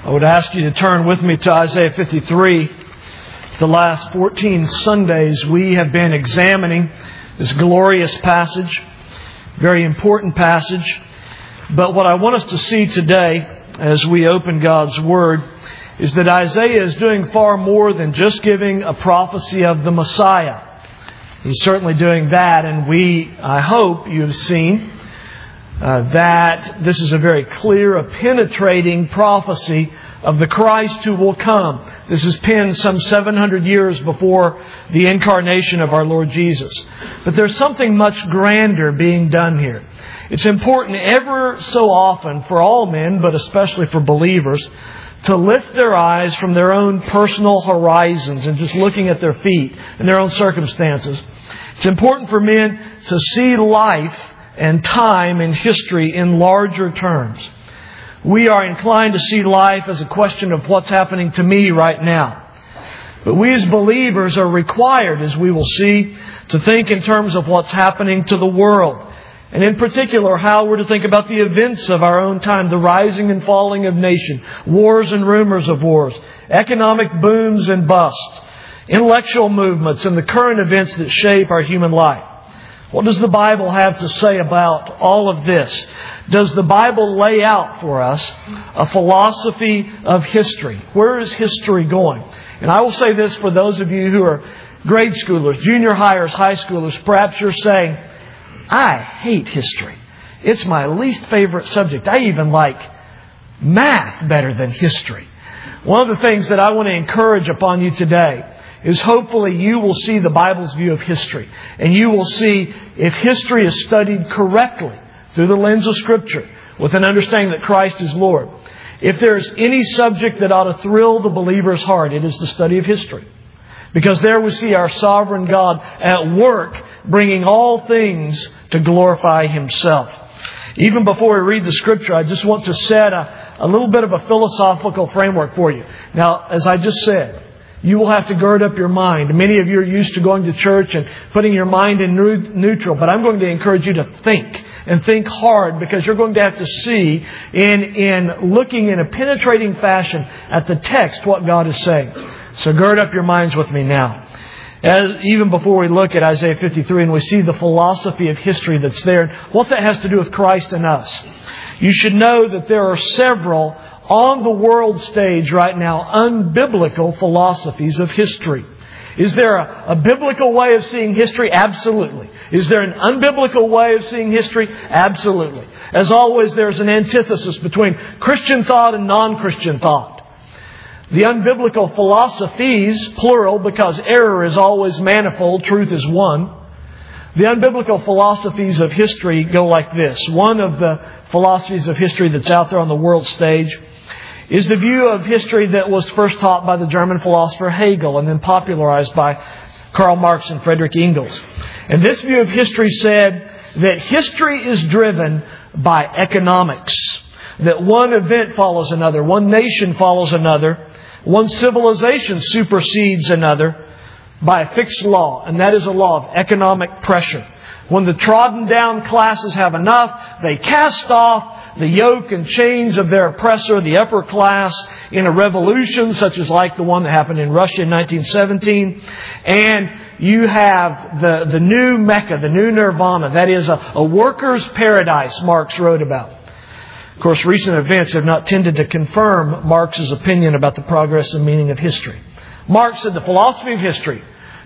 I would ask you to turn with me to Isaiah 53. The last 14 Sundays we have been examining this glorious passage, very important passage. But what I want us to see today as we open God's Word is that Isaiah is doing far more than just giving a prophecy of the Messiah. He's certainly doing that, and I hope you have seen that this is a very clear, a penetrating prophecy of the Christ who will come. This is penned some 700 years before the incarnation of our Lord Jesus. But there's something much grander being done here. It's important ever so often for all men, but especially for believers, to lift their eyes from their own personal horizons and just looking at their feet and their own circumstances. It's important for men to see life and time and history in larger terms. We are inclined to see life as a question of what's happening to me right now. But we as believers are required, as we will see, to think in terms of what's happening to the world. And in particular, how we're to think about the events of our own time, the rising and falling of nations, wars and rumors of wars, economic booms and busts, intellectual movements, and the current events that shape our human life. What does the Bible have to say about all of this? Does the Bible lay out for us a philosophy of history? Where is history going? And I will say this for those of you who are grade schoolers, junior highers, high schoolers, perhaps you're saying, I hate history. It's my least favorite subject. I even like math better than history. One of the things that I want to encourage upon you today is hopefully you will see the Bible's view of history. And you will see if history is studied correctly through the lens of Scripture with an understanding that Christ is Lord. If there's any subject that ought to thrill the believer's heart, it is the study of history. Because there we see our sovereign God at work bringing all things to glorify Himself. Even before we read the Scripture, I just want to set a little bit of a philosophical framework for you. Now, as I just said, you will have to gird up your mind. Many of you are used to going to church and putting your mind in neutral. But I'm going to encourage you to think and think hard, because you're going to have to see in looking in a penetrating fashion at the text what God is saying. So gird up your minds with me now. Even before we look at Isaiah 53 and we see the philosophy of history that's there, and what that has to do with Christ and us. You should know that there are several on the world stage right now, unbiblical philosophies of history. Is there a biblical way of seeing history? Absolutely. Is there an unbiblical way of seeing history? Absolutely. As always, there's an antithesis between Christian thought and non-Christian thought. The unbiblical philosophies, plural, because error is always manifold, truth is one. The unbiblical philosophies of history go like this. One of the philosophies of history that's out there on the world stage is the view of history that was first taught by the German philosopher Hegel and then popularized by Karl Marx and Friedrich Engels. And this view of history said that history is driven by economics. That one event follows another, one nation follows another, one civilization supersedes another by a fixed law. And that is a law of economic pressure. When the trodden down classes have enough, they cast off the yoke and chains of their oppressor, the upper class, in a revolution such as like the one that happened in Russia in 1917. And you have the new Mecca, the new Nirvana. That is a worker's paradise, Marx wrote about. Of course, recent events have not tended to confirm Marx's opinion about the progress and meaning of history. Marx said the philosophy of history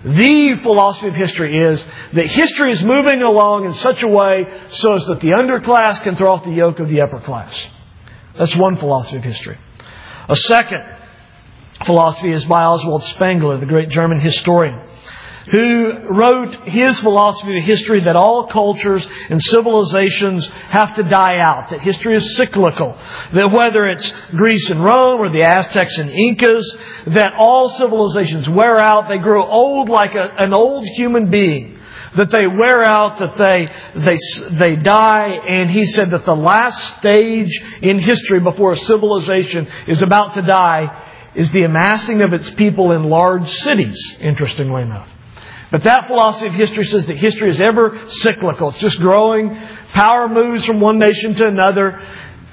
is that history is moving along in such a way so as that the underclass can throw off the yoke of the upper class. That's one philosophy of history. A second philosophy is by Oswald Spengler, the great German historian, who wrote his philosophy of history that all cultures and civilizations have to die out, that history is cyclical, that whether it's Greece and Rome or the Aztecs and Incas, that all civilizations wear out, they grow old like an old human being, that they wear out, that they die. And he said that the last stage in history before a civilization is about to die is the amassing of its people in large cities, interestingly enough. But that philosophy of history says that history is ever cyclical. It's just growing. Power moves from one nation to another.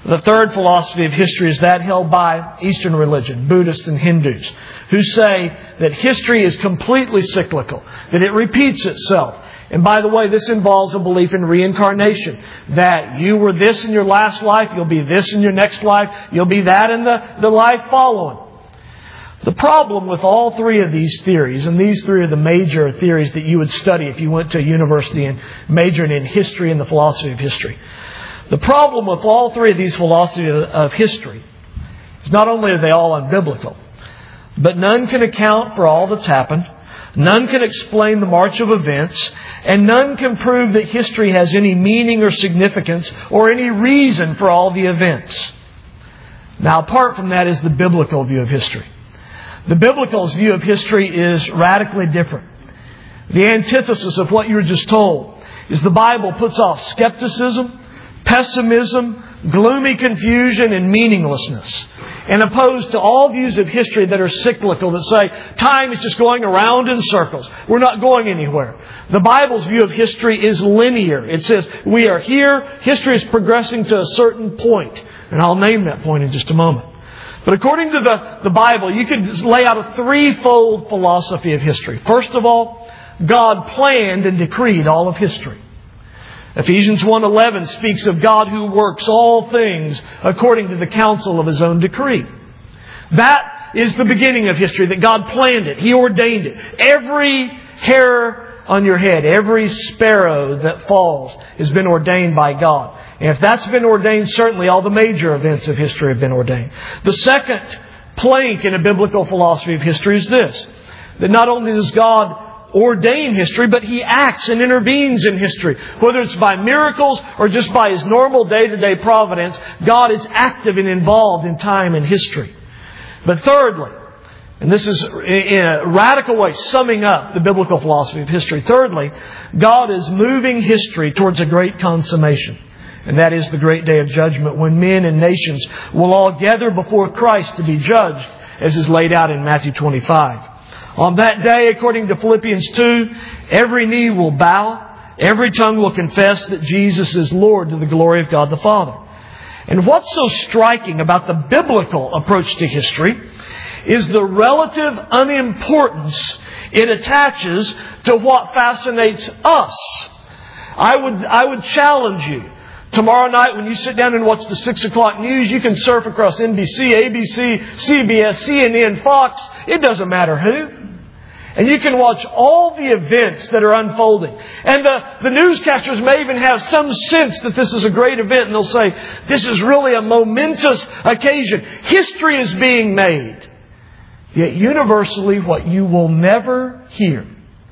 The third philosophy of history is that held by Eastern religion, Buddhists and Hindus, who say that history is completely cyclical, that it repeats itself. And by the way, this involves a belief in reincarnation, that you were this in your last life, you'll be this in your next life, you'll be that in the life following. The problem with all three of these theories, and these three are the major theories that you would study if you went to a university and majored in history and the philosophy of history. The problem with all three of these philosophies of history is not only are they all unbiblical, but none can account for all that's happened, none can explain the march of events, and none can prove that history has any meaning or significance or any reason for all the events. Now, apart from that is the biblical view of history. The biblical view of history is radically different. The antithesis of what you were just told is the Bible puts off skepticism, pessimism, gloomy confusion, and meaninglessness, and opposed to all views of history that are cyclical, that say time is just going around in circles. We're not going anywhere. The Bible's view of history is linear. It says we are here, history is progressing to a certain point, and I'll name that point in just a moment. But according to the Bible, you could lay out a threefold philosophy of history. First of all, God planned and decreed all of history. Ephesians 1:11 speaks of God who works all things according to the counsel of His own decree. That is the beginning of history, that God planned it. He ordained it. Every hair on your head, every sparrow that falls has been ordained by God. And if that's been ordained, certainly all the major events of history have been ordained. The second plank in a biblical philosophy of history is this, that not only does God ordain history, but He acts and intervenes in history. Whether it's by miracles or just by His normal day-to-day providence, God is active and involved in time and history. But thirdly, and this is in a radical way summing up the biblical philosophy of history, thirdly, God is moving history towards a great consummation. And that is the great day of judgment, when men and nations will all gather before Christ to be judged, as is laid out in Matthew 25. On that day, according to Philippians 2, every knee will bow, every tongue will confess that Jesus is Lord, to the glory of God the Father. And what's so striking about the biblical approach to history is the relative unimportance it attaches to what fascinates us. I would challenge you. Tomorrow night when you sit down and watch the 6 o'clock news, you can surf across NBC, ABC, CBS, CNN, Fox. It doesn't matter who. And you can watch all the events that are unfolding. And the newscasters may even have some sense that this is a great event. And they'll say, this is really a momentous occasion. History is being made. Yet universally, what you will never hear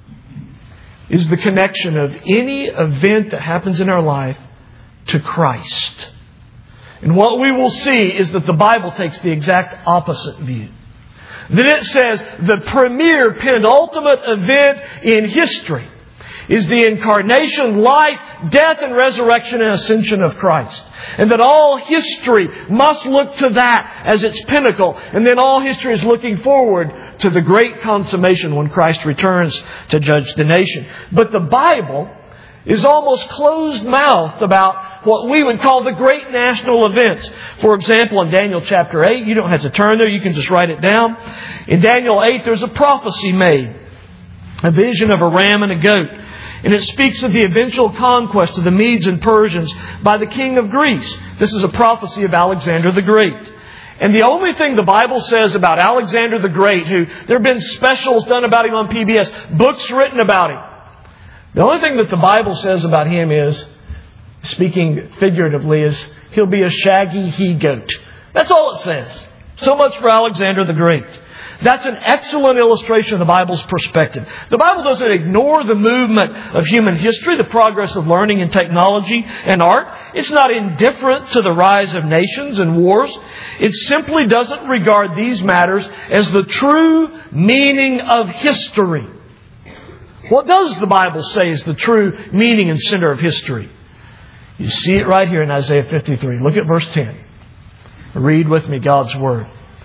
is the connection of any event that happens in our life to Christ. And what we will see is that the Bible takes the exact opposite view. That it says the premier, penultimate event in history is the incarnation, life, death, and resurrection and ascension of Christ. And that all history must look to that as its pinnacle. And then all history is looking forward to the great consummation when Christ returns to judge the nation. But the Bible is almost closed-mouthed about what we would call the great national events. For example, in Daniel chapter 8, you don't have to turn there, you can just write it down. In Daniel 8, there's a prophecy made, a vision of a ram and a goat. And it speaks of the eventual conquest of the Medes and Persians by the king of Greece. This is a prophecy of Alexander the Great. And the only thing the Bible says about Alexander the Great, who there have been specials done about him on PBS, books written about him. The only thing that the Bible says about him is, speaking figuratively, is he'll be a shaggy he-goat. That's all it says. So much for Alexander the Great. That's an excellent illustration of the Bible's perspective. The Bible doesn't ignore the movement of human history, the progress of learning and technology and art. It's not indifferent to the rise of nations and wars. It simply doesn't regard these matters as the true meaning of history. What does the Bible say is the true meaning and center of history? You see it right here in Isaiah 53. Look at verse 10. Read with me God's Word.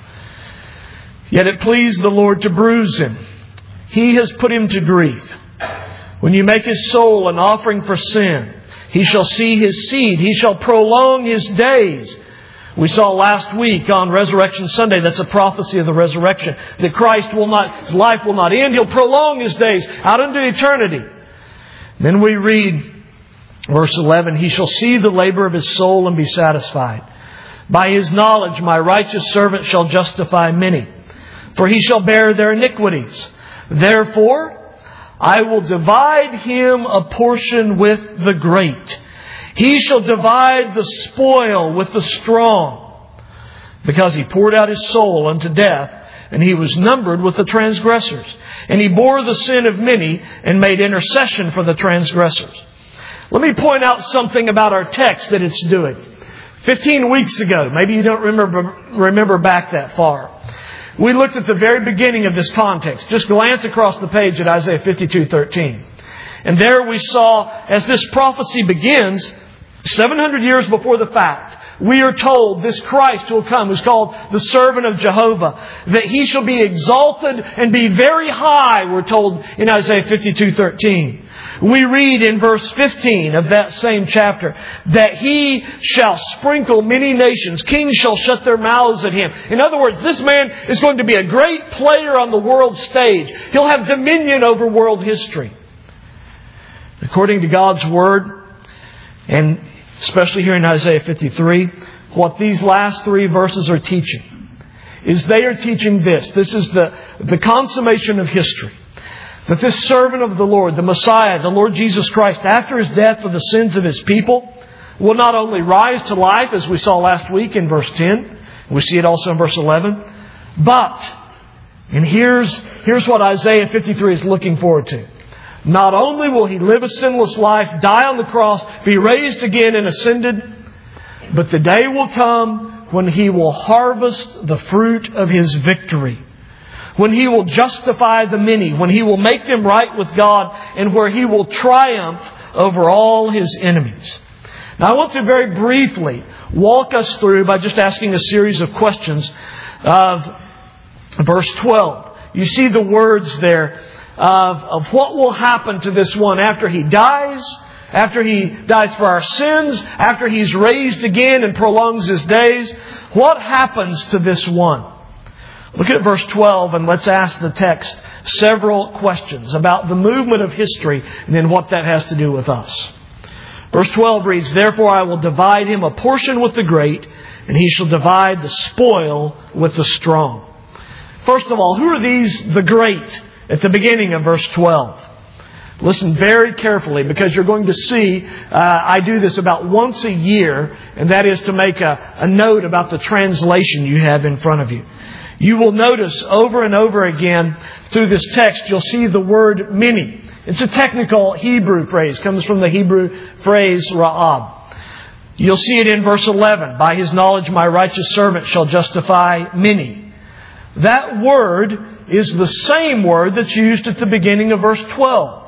Yet it pleased the Lord to bruise him. He has put him to grief. When you make his soul an offering for sin, he shall see his seed. He shall prolong his days. We saw last week on Resurrection Sunday, that's a prophecy of the resurrection, that His life will not end. He'll prolong His days out into eternity. Then we read verse 11, He shall see the labor of His soul and be satisfied. By His knowledge my righteous servant shall justify many, for he shall bear their iniquities. Therefore I will divide him a portion with the great. He shall divide the spoil with the strong, because he poured out his soul unto death, and he was numbered with the transgressors. And he bore the sin of many and made intercession for the transgressors. Let me point out something about our text that it's doing. 15 weeks ago, maybe you don't remember back that far, we looked at the very beginning of this context. Just glance across the page at Isaiah 52:13. And there we saw, as this prophecy begins, 700 years before the fact, we are told this Christ who will come, who's called the servant of Jehovah, that He shall be exalted and be very high, we're told in Isaiah 52:13. We read in verse 15 of that same chapter that He shall sprinkle many nations. Kings shall shut their mouths at Him. In other words, this man is going to be a great player on the world stage. He'll have dominion over world history. According to God's Word, and especially here in Isaiah 53, what these last three verses are teaching is they are teaching this. This is the consummation of history. That this servant of the Lord, the Messiah, the Lord Jesus Christ, after His death for the sins of His people, will not only rise to life, as we saw last week in verse 10, we see it also in verse 11, but, and here's what Isaiah 53 is looking forward to. Not only will He live a sinless life, die on the cross, be raised again and ascended, but the day will come when He will harvest the fruit of His victory. When He will justify the many, when He will make them right with God, and where He will triumph over all His enemies. Now I want to very briefly walk us through by just asking a series of questions of verse 12. You see the words there of what will happen to this one after He dies for our sins, after He's raised again and prolongs His days. What happens to this one? Look at verse 12 and let's ask the text several questions about the movement of history and then what that has to do with us. Verse 12 reads, Therefore I will divide him a portion with the great, and he shall divide the spoil with the strong. First of all, who are these, the great, at the beginning of verse 12? Listen very carefully, because you're going to see I do this about once a year, and that is to make a note about the translation you have in front of you. You will notice over and over again through this text, you'll see the word many. It's a technical Hebrew phrase. It comes from the Hebrew phrase ra'ab. You'll see it in verse 11. By His knowledge my righteous servant shall justify many. That word is the same word that's used at the beginning of verse 12.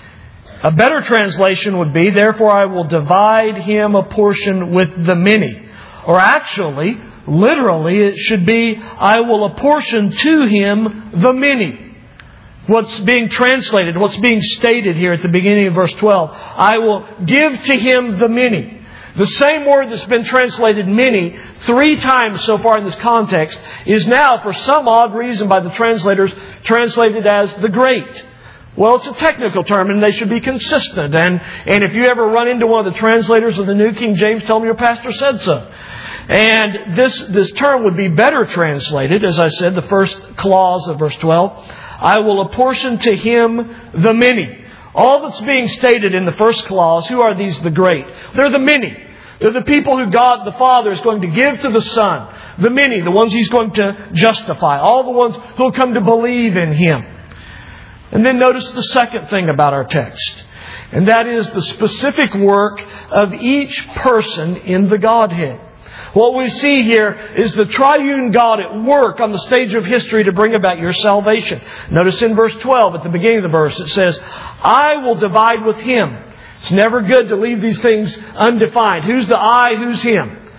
A better translation would be, Therefore I will divide him a portion with the many. Or actually, literally, it should be, I will apportion to him the many. What's being translated, what's being stated here at the beginning of verse 12, I will give to him the many. The same word that's been translated many 3 times so far in this context is now, for some odd reason by the translators, translated as the great. Well, it's a technical term and they should be consistent. And if you ever run into one of the translators of the New King James, tell them your pastor said so. And this term would be better translated, as I said, the first clause of verse 12. I will apportion to him the many. All that's being stated in the first clause, who are these the great? They're the many. They're the people who God the Father is going to give to the Son. The many, the ones He's going to justify. All the ones who will come to believe in Him. And then notice the second thing about our text. And that is the specific work of each person in the Godhead. What we see here is the triune God at work on the stage of history to bring about your salvation. Notice in verse 12, at the beginning of the verse, it says, I will divide with him. It's never good to leave these things undefined. Who's the I? Who's him?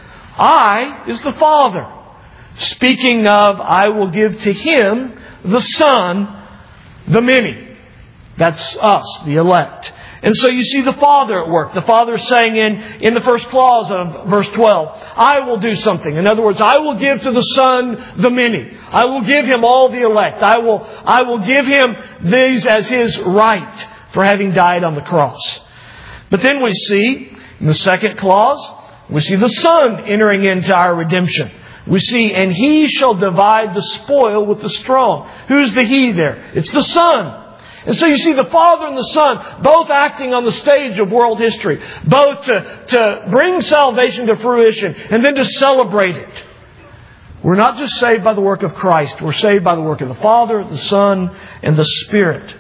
I is the Father. Speaking of, I will give to him, the Son, the many. That's us, the elect. And so you see the Father at work. The Father is saying in the first clause of verse 12, I will do something. In other words, I will give to the Son the many. I will give Him all the elect. I will give Him these as His right for having died on the cross. But then we see, in the second clause, we see the Son entering into our redemption. We see, and He shall divide the spoil with the strong. Who's the He there? It's the Son. And so you see the Father and the Son both acting on the stage of world history. Both to bring salvation to fruition and then to celebrate it. We're not just saved by the work of Christ. We're saved by the work of the Father, the Son, and the Spirit.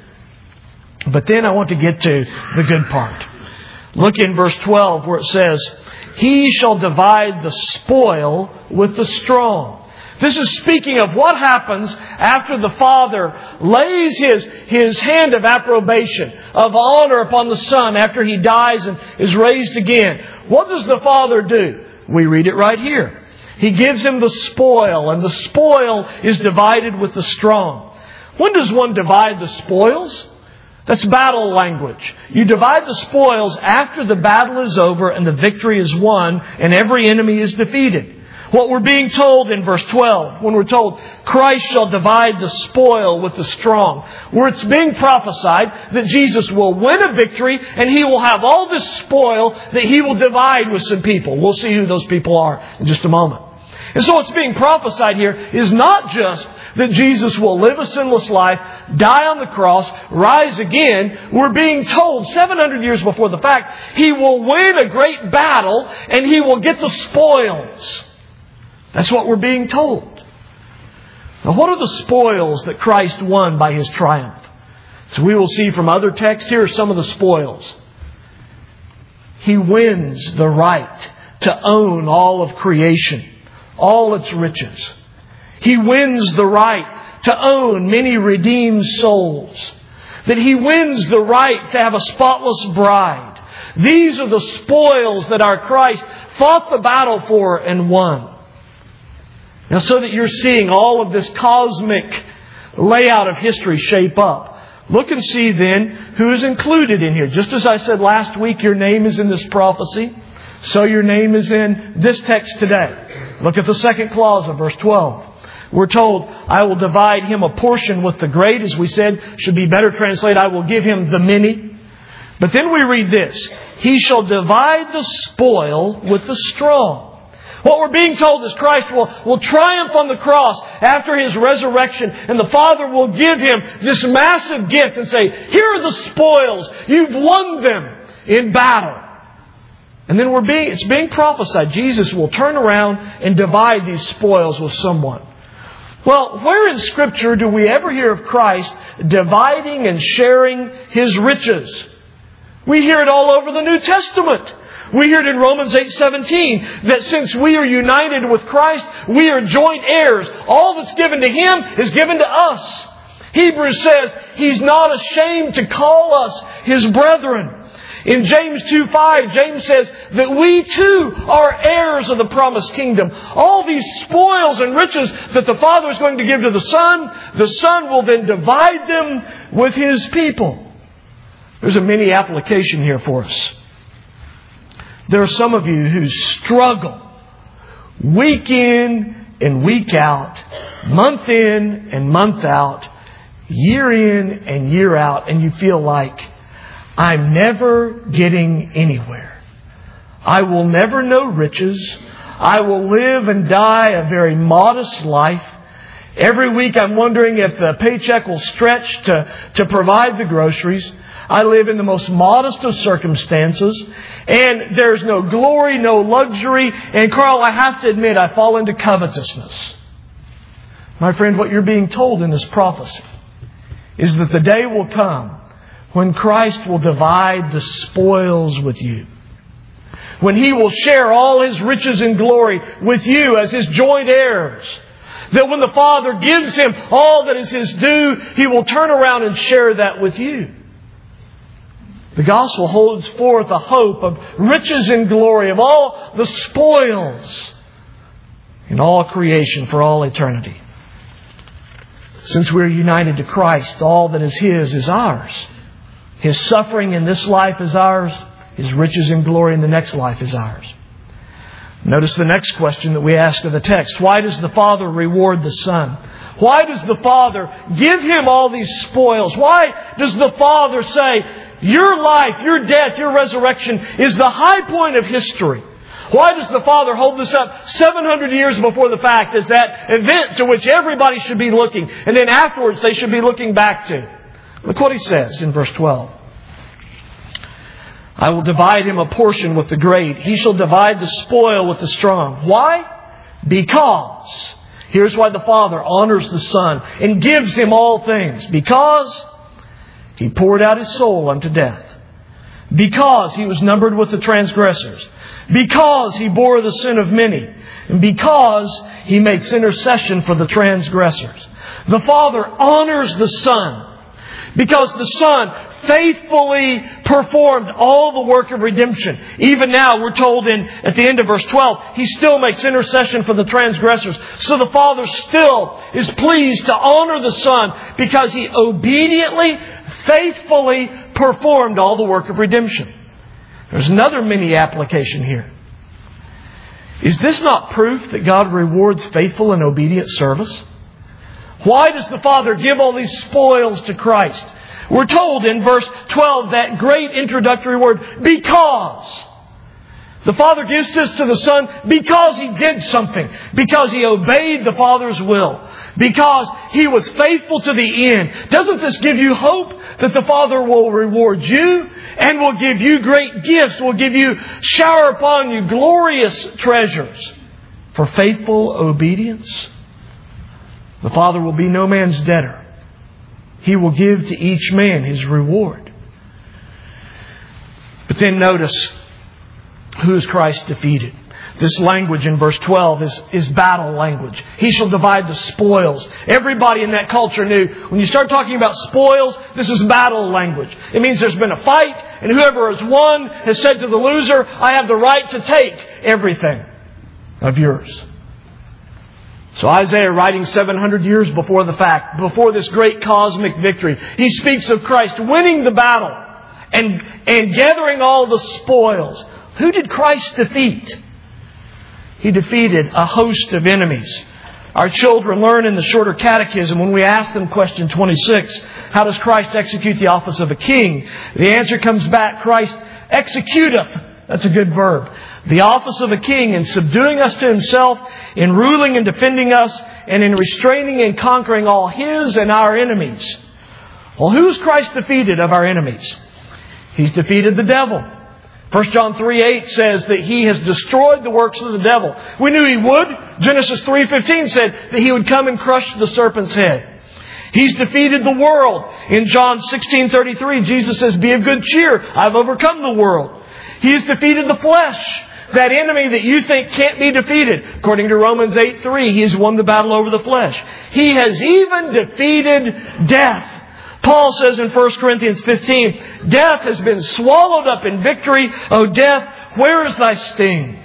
But then I want to get to the good part. Look in verse 12 where it says, He shall divide the spoil with the strong. This is speaking of what happens after the Father lays His hand of approbation, of honor upon the Son after He dies and is raised again. What does the Father do? We read it right here. He gives Him the spoil, and the spoil is divided with the strong. When does one divide the spoils? That's battle language. You divide the spoils after the battle is over and the victory is won and every enemy is defeated. What we're being told in verse 12, when we're told, Christ shall divide the spoil with the strong, where it's being prophesied that Jesus will win a victory and He will have all this spoil that He will divide with some people. We'll see who those people are in just a moment. And so what's being prophesied here is not just that Jesus will live a sinless life, die on the cross, rise again. We're being told 700 years before the fact, He will win a great battle and He will get the spoils. That's what we're being told. Now, what are the spoils that Christ won by His triumph? So we will see from other texts, here are some of the spoils. He wins the right to own all of creation, all its riches. He wins the right to own many redeemed souls. That He wins the right to have a spotless bride. These are the spoils that our Christ fought the battle for and won. Now, so that you're seeing all of this cosmic layout of history shape up, look and see then who is included in here. Just as I said last week, your name is in this prophecy, so your name is in this text today. Look at the second clause of verse 12. We're told, I will divide him a portion with the great, as we said, should be better translated, I will give him the many. But then we read this, He shall divide the spoil with the strong. What we're being told is Christ will triumph on the cross after His resurrection, and the Father will give Him this massive gift and say, here are the spoils. You've won them in battle. And then it's being prophesied. Jesus will turn around and divide these spoils with someone. Well, where in Scripture do we ever hear of Christ dividing and sharing His riches? We hear it all over the New Testament. We hear it in Romans 8:17 that since we are united with Christ, we are joint heirs. All that's given to Him is given to us. Hebrews says He's not ashamed to call us His brethren. In James 2:5, James says that we too are heirs of the promised kingdom. All these spoils and riches that the Father is going to give to the Son will then divide them with His people. There's a mini application here for us. There are some of you who struggle week in and week out, month in and month out, year in and year out, and you feel like, I'm never getting anywhere. I will never know riches. I will live and die a very modest life. Every week I'm wondering if the paycheck will stretch to provide the groceries. I live in the most modest of circumstances. And there's no glory, no luxury. And Carl, I have to admit, I fall into covetousness. My friend, what you're being told in this prophecy is that the day will come when Christ will divide the spoils with you. When He will share all His riches and glory with you as His joint heirs. That when the Father gives Him all that is His due, He will turn around and share that with you. The gospel holds forth a hope of riches and glory, of all the spoils in all creation for all eternity. Since we're united to Christ, all that is His is ours. His suffering in this life is ours. His riches and glory in the next life is ours. Notice the next question that we ask of the text. Why does the Father reward the Son? Why does the Father give Him all these spoils? Why does the Father say, your life, your death, your resurrection is the high point of history? Why does the Father hold this up 700 years before the fact as that event to which everybody should be looking, and then afterwards they should be looking back to? Look what He says in verse 12. I will divide him a portion with the great. He shall divide the spoil with the strong. Why? Because. Here's why the Father honors the Son and gives Him all things. Because He poured out His soul unto death. Because He was numbered with the transgressors. Because He bore the sin of many. And because He makes intercession for the transgressors. The Father honors the Son because the Son faithfully performed all the work of redemption. Even now, we're told at the end of verse 12, He still makes intercession for the transgressors. So the Father still is pleased to honor the Son because He obediently, faithfully performed all the work of redemption. There's another mini application here. Is this not proof that God rewards faithful and obedient service? Why does the Father give all these spoils to Christ? We're told in verse 12 that great introductory word, because. The Father gives this to the Son because He did something. Because He obeyed the Father's will. Because He was faithful to the end. Doesn't this give you hope that the Father will reward you and will give you great gifts, will give you, shower upon you glorious treasures for faithful obedience? The Father will be no man's debtor. He will give to each man his reward. But then notice, who is Christ defeated? This language in verse 12 is battle language. He shall divide the spoils. Everybody in that culture knew when you start talking about spoils, this is battle language. It means there's been a fight, and whoever has won has said to the loser, I have the right to take everything of yours. So Isaiah, writing 700 years before the fact, before this great cosmic victory, he speaks of Christ winning the battle and gathering all the spoils. Who did Christ defeat? He defeated a host of enemies. Our children learn in the shorter catechism when we ask them question 26, how does Christ execute the office of a king? The answer comes back, Christ executeth. That's a good verb. The office of a king in subduing us to Himself, in ruling and defending us, and in restraining and conquering all His and our enemies. Well, who's Christ defeated of our enemies? He's defeated the devil. 1 John 3:8 says that He has destroyed the works of the devil. We knew He would. Genesis 3:15 said that He would come and crush the serpent's head. He's defeated the world. In John 16:33, Jesus says, be of good cheer. I've overcome the world. He has defeated the flesh. That enemy that you think can't be defeated. According to Romans 8:3, He has won the battle over the flesh. He has even defeated death. Paul says in 1 Corinthians 15, death has been swallowed up in victory. O death, where is thy sting?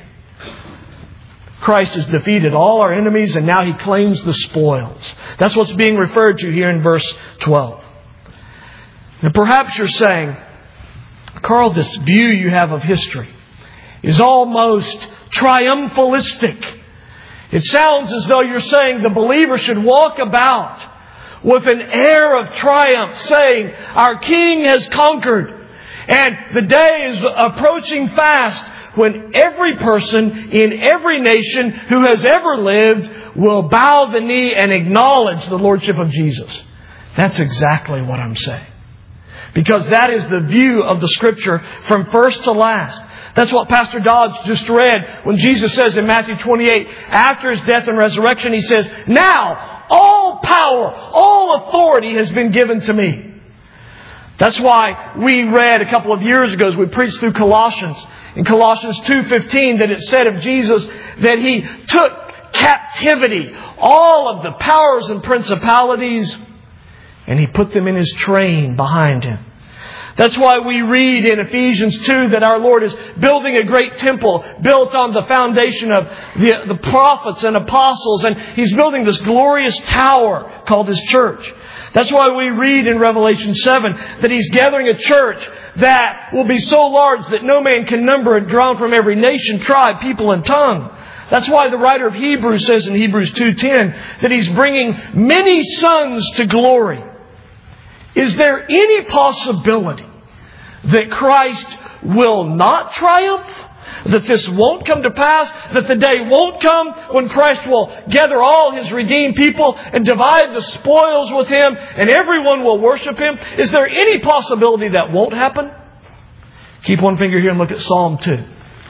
Christ has defeated all our enemies and now He claims the spoils. That's what's being referred to here in verse 12. And perhaps you're saying, Carl, this view you have of history is almost triumphalistic. It sounds as though you're saying the believer should walk about with an air of triumph, saying, our King has conquered. And the day is approaching fast when every person in every nation who has ever lived will bow the knee and acknowledge the Lordship of Jesus. That's exactly what I'm saying. Because that is the view of the Scripture from first to last. That's what Pastor Dodge just read when Jesus says in Matthew 28, after His death and resurrection, He says, now all power, all authority has been given to me. That's why we read a couple of years ago as we preached through Colossians, in Colossians 2:15, that it said of Jesus that He took captivity, all of the powers and principalities, and He put them in His train behind Him. That's why we read in Ephesians 2 that our Lord is building a great temple built on the foundation of the prophets and apostles. And He's building this glorious tower called His church. That's why we read in Revelation 7 that He's gathering a church that will be so large that no man can number it, drawn from every nation, tribe, people, and tongue. That's why the writer of Hebrews says in Hebrews 2:10 that He's bringing many sons to glory. Is there any possibility that Christ will not triumph? That this won't come to pass? That the day won't come when Christ will gather all His redeemed people and divide the spoils with Him and everyone will worship Him? Is there any possibility that won't happen? Keep one finger here and look at Psalm 2.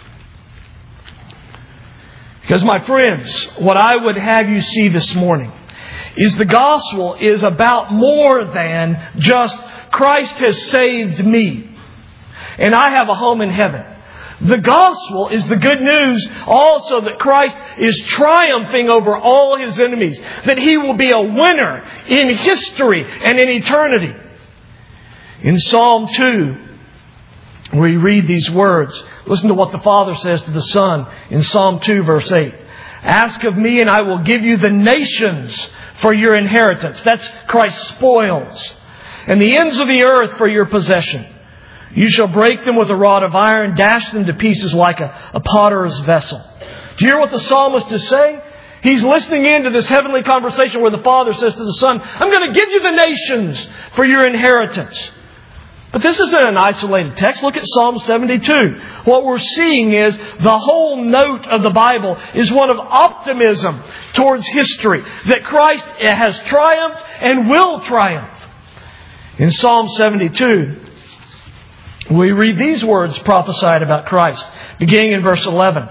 Because my friends, what I would have you see this morning is the gospel is about more than just Christ has saved me and I have a home in heaven. The gospel is the good news also that Christ is triumphing over all His enemies. That He will be a winner in history and in eternity. In Psalm 2, we read these words. Listen to what the Father says to the Son in Psalm 2 verse 8. Ask of me and I will give you the nations for your inheritance. That's Christ's spoils. And the ends of the earth for your possession. You shall break them with a rod of iron, dash them to pieces like a potter's vessel. Do you hear what the psalmist is saying? He's listening in to this heavenly conversation where the Father says to the Son, I'm going to give you the nations for your inheritance. But this isn't an isolated text. Look at Psalm 72. What we're seeing is the whole note of the Bible is one of optimism towards history. That Christ has triumphed and will triumph. In Psalm 72, we read these words prophesied about Christ, beginning in verse 11.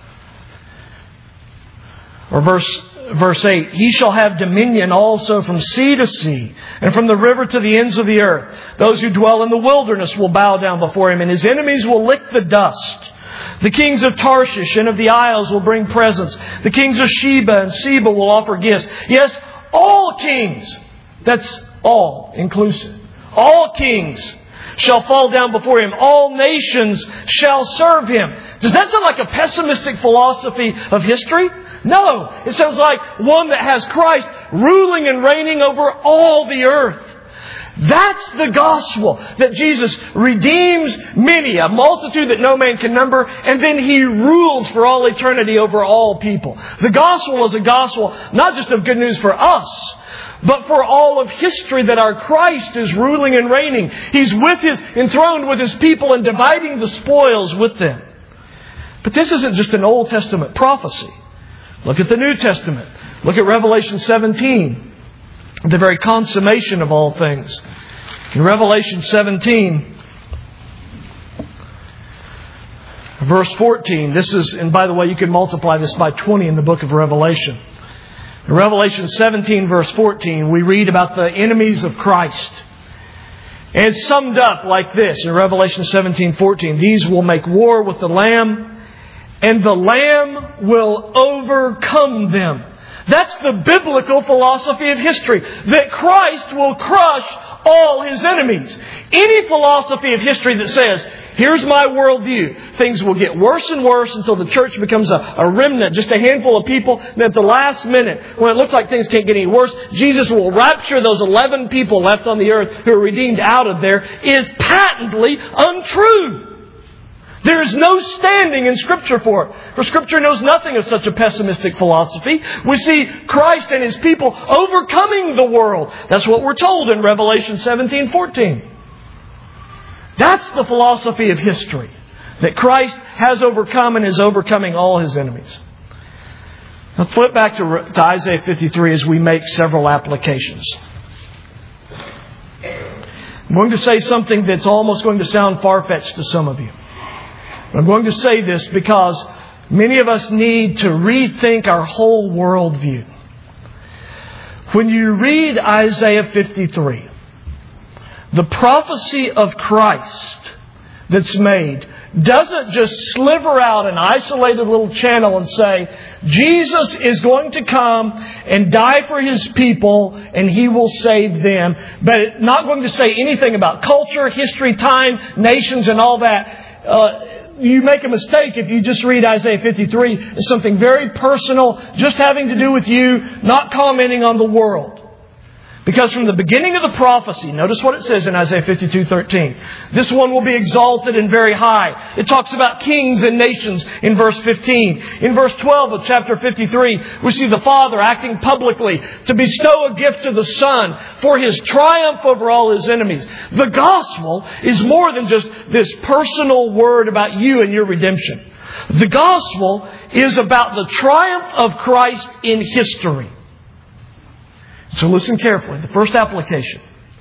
Or verse 8. He shall have dominion also from sea to sea, and from the river to the ends of the earth. Those who dwell in the wilderness will bow down before Him, and His enemies will lick the dust. The kings of Tarshish and of the isles will bring presents. The kings of Sheba and Seba will offer gifts. Yes, all kings. That's all inclusive. All kings shall fall down before Him. All nations shall serve Him. Does that sound like a pessimistic philosophy of history? No. It sounds like one that has Christ ruling and reigning over all the earth. That's the gospel. That Jesus redeems many, a multitude that no man can number, and then He rules for all eternity over all people. The gospel is a gospel not just of good news for us, but for all of history, that our Christ is ruling and reigning. He's enthroned with His people and dividing the spoils with them. But this isn't just an Old Testament prophecy. Look at the New Testament. Look at Revelation 17. The very consummation of all things. In Revelation 17, verse 14. This is, and by the way, you can multiply this by 20 in the book of Revelation. In Revelation 17, verse 14, we read about the enemies of Christ. And it's summed up like this in Revelation 17:14. These will make war with the Lamb, and the Lamb will overcome them. That's the biblical philosophy of history. That Christ will crush all His enemies. Any philosophy of history that says, here's my worldview, things will get worse and worse until the church becomes a remnant, just a handful of people, and at the last minute, when it looks like things can't get any worse, Jesus will rapture those 11 people left on the earth who are redeemed out of there, is patently untrue. There is no standing in Scripture for it. For Scripture knows nothing of such a pessimistic philosophy. We see Christ and His people overcoming the world. That's what we're told in Revelation 17:14. That's the philosophy of history. That Christ has overcome and is overcoming all His enemies. Now flip back to Isaiah 53 as we make several applications. I'm going to say something that's almost going to sound far-fetched to some of you. I'm going to say this because many of us need to rethink our whole worldview. When you read Isaiah 53, the prophecy of Christ that's made doesn't just sliver out an isolated little channel and say, Jesus is going to come and die for His people and He will save them. But it's not going to say anything about culture, history, time, nations, and all that. You make a mistake if you just read Isaiah 53 as something very personal, just having to do with you, not commenting on the world. Because from the beginning of the prophecy, notice what it says in Isaiah 52:13. This one will be exalted and very high. It talks about kings and nations in verse 15. In verse 12 of chapter 53, we see the Father acting publicly to bestow a gift to the Son for His triumph over all His enemies. The gospel is more than just this personal word about you and your redemption. The gospel is about the triumph of Christ in history. So listen carefully. The first application.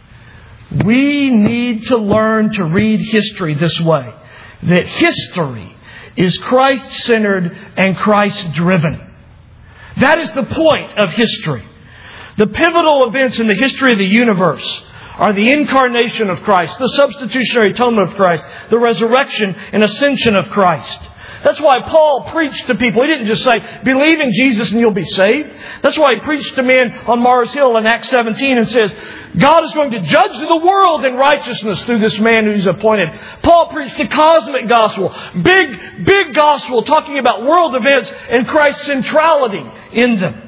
We need to learn to read history this way. That history is Christ-centered and Christ-driven. That is the point of history. The pivotal events in the history of the universe are the incarnation of Christ, the substitutionary atonement of Christ, the resurrection and ascension of Christ. That's why Paul preached to people. He didn't just say, believe in Jesus and you'll be saved. That's why he preached to men on Mars Hill in Acts 17 and says, God is going to judge the world in righteousness through this man who He's appointed. Paul preached the cosmic gospel. Big gospel talking about world events and Christ's centrality in them.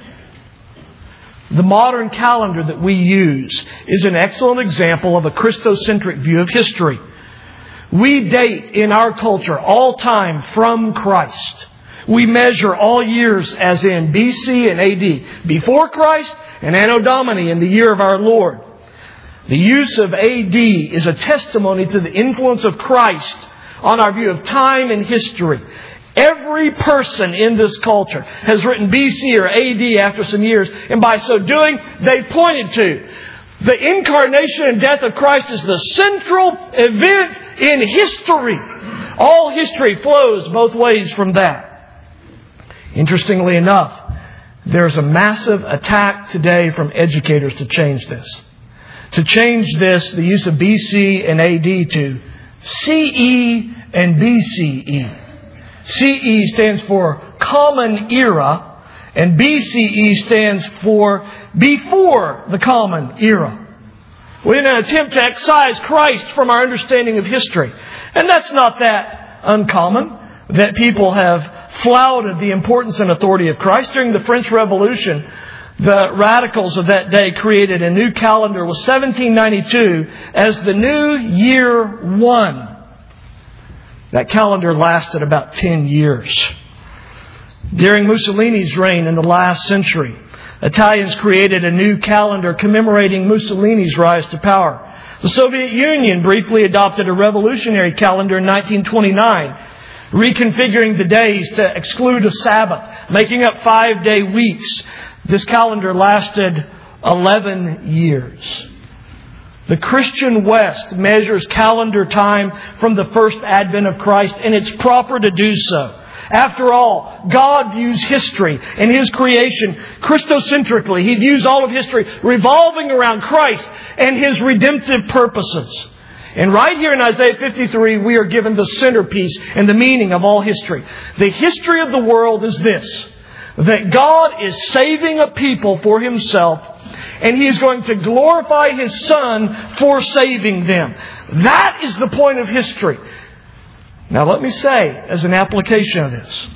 The modern calendar that we use is an excellent example of a Christocentric view of history. We date in our culture all time from Christ. We measure all years as in BC and AD, before Christ and Anno Domini in the year of our Lord. The use of AD is a testimony to the influence of Christ on our view of time and history. Every person in this culture has written BC or AD after some years, and by so doing, they pointed to the incarnation and death of Christ is the central event in history. All history flows both ways from that. Interestingly enough, there's a massive attack today from educators to change this. To change this, the use of BC and AD to CE and BCE. CE stands for Common Era, and BCE stands for before the Common Era. We in an attempt to excise Christ from our understanding of history. And that's not that uncommon, that people have flouted the importance and authority of Christ. During the French Revolution, the radicals of that day created a new calendar with 1792 as the New Year One. That calendar lasted about 10 years. During Mussolini's reign in the last century, Italians created a new calendar commemorating Mussolini's rise to power. The Soviet Union briefly adopted a revolutionary calendar in 1929, reconfiguring the days to exclude a Sabbath, making up 5-day weeks. This calendar lasted 11 years. The Christian West measures calendar time from the first advent of Christ, and it's proper to do so. After all, God views history and His creation Christocentrically. He views all of history revolving around Christ and His redemptive purposes. And right here in Isaiah 53, we are given the centerpiece and the meaning of all history. The history of the world is this: that God is saving a people for Himself, and He is going to glorify His Son for saving them. That is the point of history. Now let me say, as an application of this,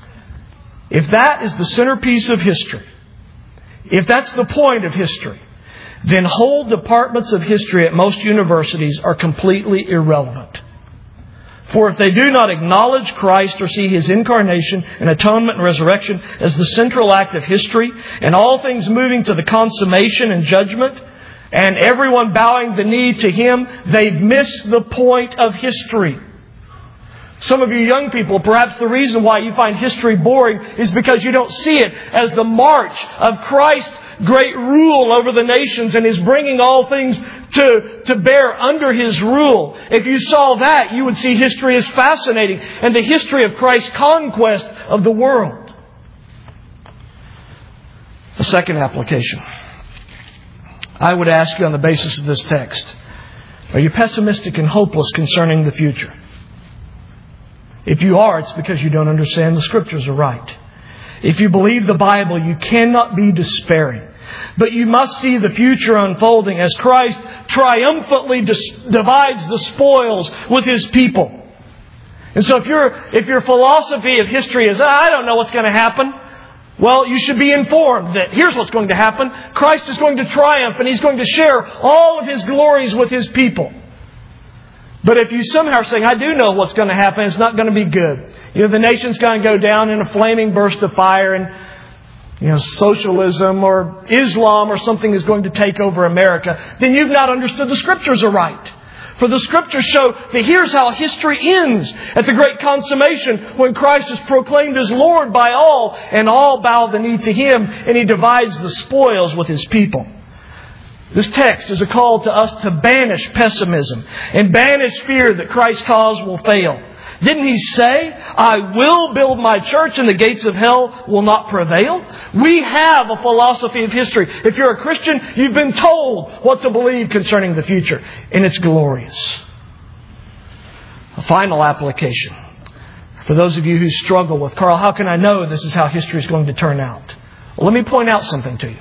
if that is the centerpiece of history, if that's the point of history, then whole departments of history at most universities are completely irrelevant. For if they do not acknowledge Christ or see His incarnation and atonement and resurrection as the central act of history, and all things moving to the consummation and judgment, and everyone bowing the knee to Him, they've missed the point of history. Some of you young people, perhaps the reason why you find history boring is because you don't see it as the march of Christ's great rule over the nations and His bringing all things to bear under His rule. If you saw that, you would see history as fascinating and the history of Christ's conquest of the world. The second application. I would ask you on the basis of this text, are you pessimistic and hopeless concerning the future? If you are, it's because you don't understand the Scriptures aright. If you believe the Bible, you cannot be despairing. But you must see the future unfolding as Christ triumphantly divides the spoils with His people. And so if your philosophy of history is, I don't know what's going to happen, well, you should be informed that here's what's going to happen. Christ is going to triumph and He's going to share all of His glories with His people. But if you somehow are saying, I do know what's going to happen, it's not going to be good. The nation's going to go down in a flaming burst of fire and socialism or Islam or something is going to take over America, then you've not understood the Scriptures aright. For the Scriptures show that here's how history ends at the great consummation when Christ is proclaimed as Lord by all and all bow the knee to Him and He divides the spoils with His people. This text is a call to us to banish pessimism and banish fear that Christ's cause will fail. Didn't He say, I will build my church and the gates of hell will not prevail? We have a philosophy of history. If you're a Christian, you've been told what to believe concerning the future. And it's glorious. A final application. For those of you who struggle with, Carl, how can I know this is how history is going to turn out? Well, let me point out something to you.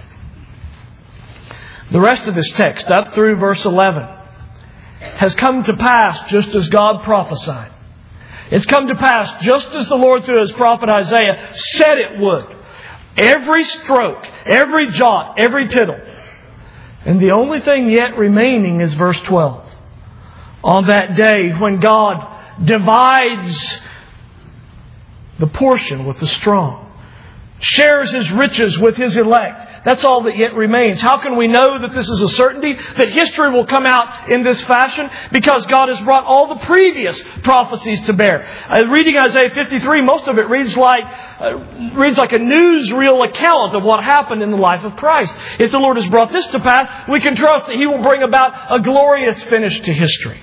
The rest of this text, up through verse 11, has come to pass just as God prophesied. It's come to pass just as the Lord through His prophet Isaiah said it would. Every stroke, every jot, every tittle. And the only thing yet remaining is verse 12. On that day when God divides the portion with the strong, shares His riches with His elect. That's all that yet remains. How can we know that this is a certainty? That history will come out in this fashion? Because God has brought all the previous prophecies to bear. Reading Isaiah 53, most of it reads like a newsreel account of what happened in the life of Christ. If the Lord has brought this to pass, we can trust that He will bring about a glorious finish to history.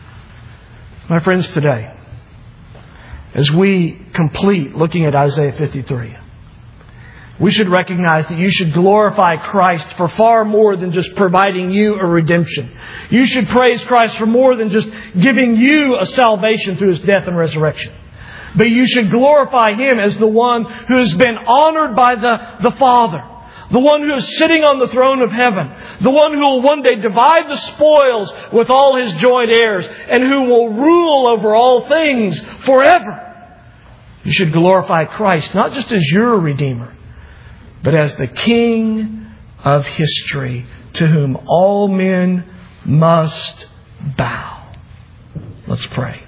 My friends, today, as we complete looking at Isaiah 53, we should recognize that you should glorify Christ for far more than just providing you a redemption. You should praise Christ for more than just giving you a salvation through His death and resurrection. But you should glorify Him as the one who has been honored by the Father. The one who is sitting on the throne of heaven. The one who will one day divide the spoils with all His joint heirs. And who will rule over all things forever. You should glorify Christ not just as your Redeemer, but as the King of history to whom all men must bow. Let's pray.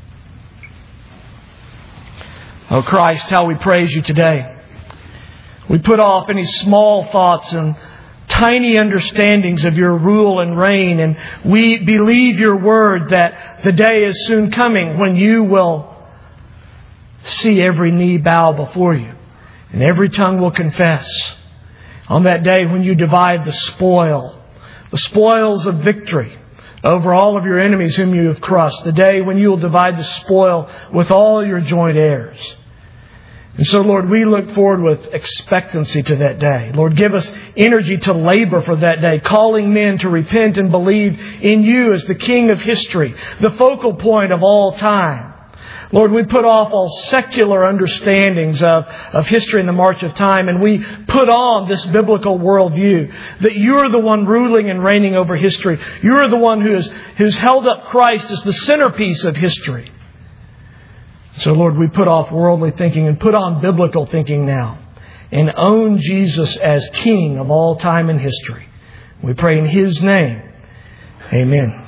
Oh Christ, how we praise You today. We put off any small thoughts and tiny understandings of Your rule and reign, and we believe Your word that the day is soon coming when You will see every knee bow before You. And every tongue will confess on that day when You divide the spoils of victory over all of Your enemies whom You have crushed. The day when You will divide the spoil with all Your joint heirs. And so, Lord, we look forward with expectancy to that day. Lord, give us energy to labor for that day, calling men to repent and believe in You as the King of history, the focal point of all time. Lord, we put off all secular understandings of history and the march of time, and we put on this biblical worldview that You're the one ruling and reigning over history. You're the one who's held up Christ as the centerpiece of history. So, Lord, we put off worldly thinking and put on biblical thinking now and own Jesus as King of all time and history. We pray in His name. Amen.